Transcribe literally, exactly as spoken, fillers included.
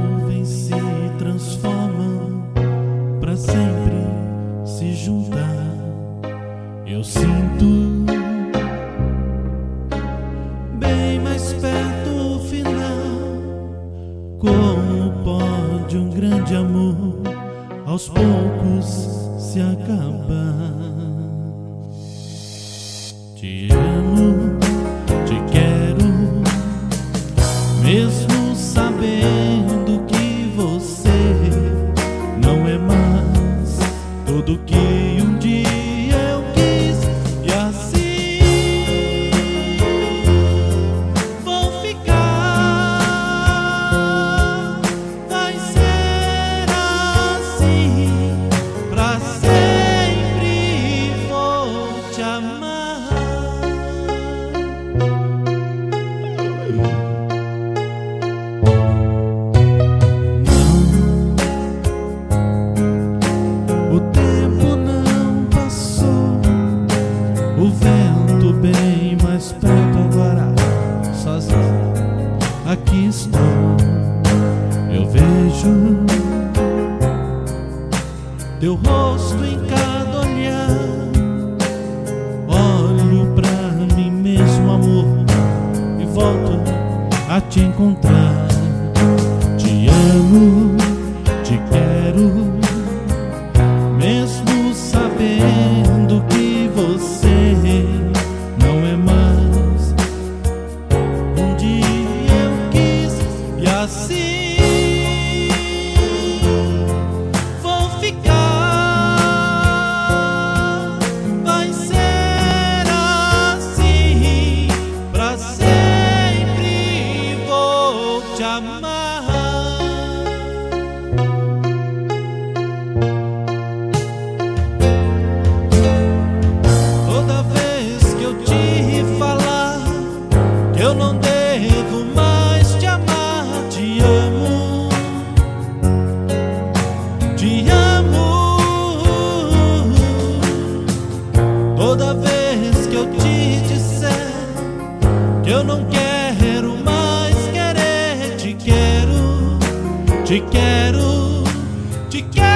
nuvens se transformam pra sempre se juntar. Eu sinto bem mais perto o final, como pode um grande amor aos poucos se acabar. Te amo, te quero, mesmo sabendo que você não é mais tudo que um dia eu quis, e assim vou ficar. Vai ser assim pra sempre, vou te amar. O vento bem mais perto agora, sozinho, aqui estou. Eu vejo teu rosto em cada olhar. Olho pra mim mesmo, amor, e volto a te encontrar. Te amo, te quero, mesmo sabendo que você não é mais um dia eu quis, e assim vou ficar. Vai ser assim pra sempre, vou te amar. Toda vez que eu te falar que eu não devo mais te amar, te amo, te amo. Toda vez que eu te disser que eu não quero mais querer, te quero, te quero, te quero.